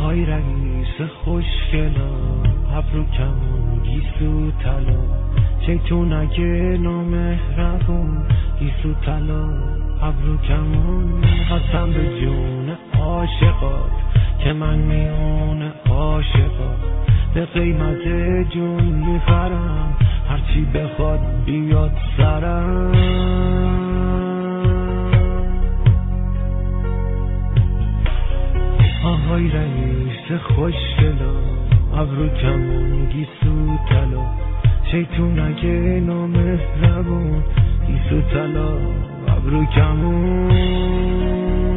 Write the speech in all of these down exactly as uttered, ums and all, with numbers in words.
آهای رئیس خوشگلا، ابرو کمون گیسو طلا، شیطونک نامهربون گیسو طلا، ابرو کمون قسم به جون عاشقات که من میون عاشقات به قیمت جون میخرم هرچی بخواد بیاد سرم. آهای رئیس خوشگلا، ابرو کمون گیسو طلا، شیطونک نامهربون گیسو طلا، ابرو کمون.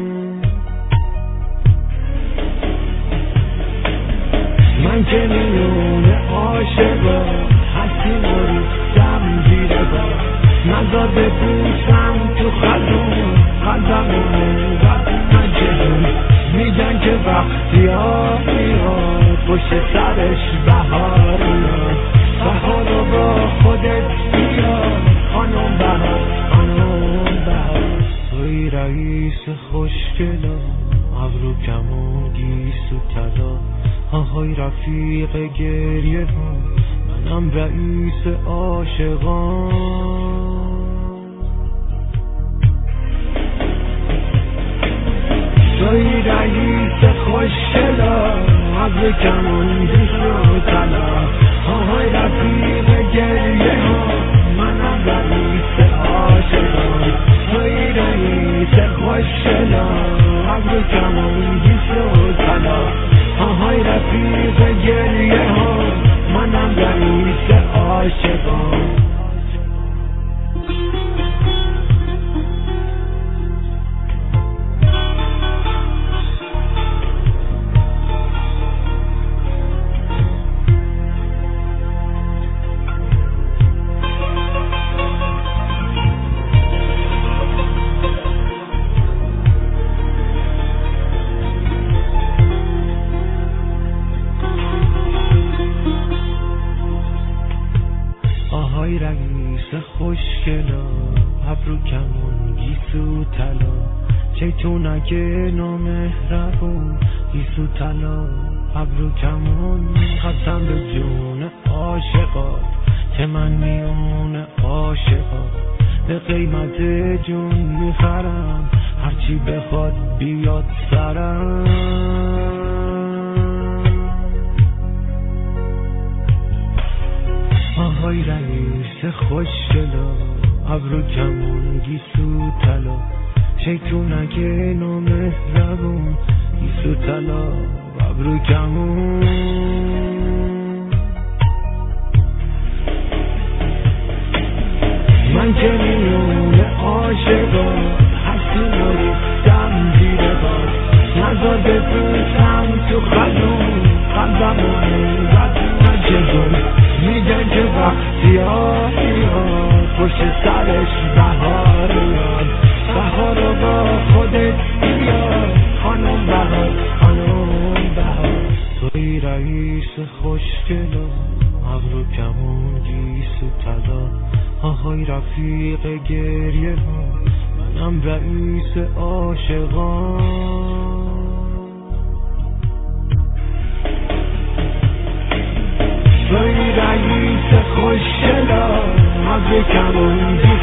من که میون عاشقا هستی مریستم زیر بار، نزار بپوشم تو خزون قلبمون رد نجدون. میگن که وقتی ها میاد پشت سرش بهار میاد، بهار رو با خودت بیار خانم بهار، خانم بهار. توی رئیس خوشگلا، ابرو کمون گیسو طلا، آهای رفیق گریه ها، منم رئیس عاشقان. توی رئیس خوشگلا، ابرو کمون گیسو طلا، آهای رفیق گریه ها، منم رئیس عاشقان. توی رئیس خوشگلا، ابرو کمون گیسو طلا، آهای رفیق گریه ها، منم رئیس عاشقان. آهای رئیس خوشگلا، ابرو کمون گیسو طلا، شیطونک نامهربون گیسو طلا، ابرو کمون قسم به جون عاشقات که من میون عاشقات به قیمت جون میخرم هرچی بخواد بیاد سرم. آهای رئیس خوشگلا، ابرو کمون گیسو طلا، شیطونک نامهربون گیسو طلا، ابرو کمون. من که میون عاشقا هستی مریستم زیر بار، نزار بپوشم تو خزون قلبمون رد نجدون. میگن که وقتی ها میاد پشت سرش بهار میاد، بهار رو با خودت بیار خانم بهار، خانم بهار. توی رئیس خوشگلا، ابرو کمون گیسو طلا، آهای رفیق گریه ها، منم رئیس عاشقان. توی رئیس خوشگلا، ابرو کمون